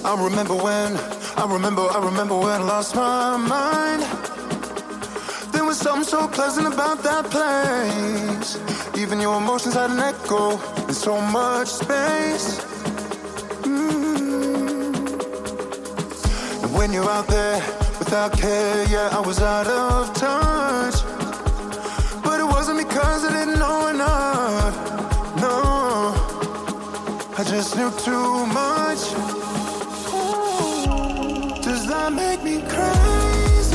I remember when I lost my mind. There was something so pleasant about that place. Even your emotions had an echo in so much space. And when you're out there without care, yeah, I was out of touch. But it wasn't because I didn't know enough. No, I just knew too much. Does that make me crazy?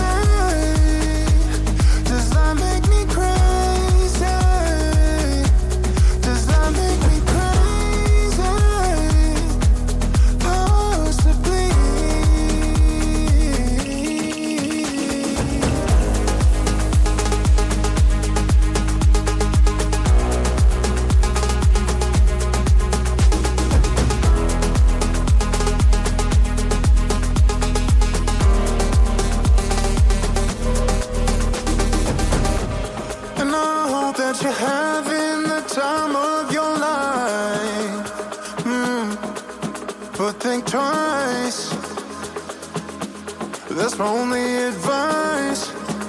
Does that make me crazy? Does that make me crazy? Possibly. You're having the time of your life, but think twice. That's my only advice.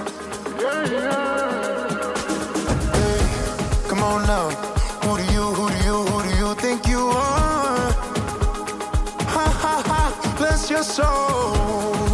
Hey, come on now. Who do you think you are? Ha ha ha, bless your soul.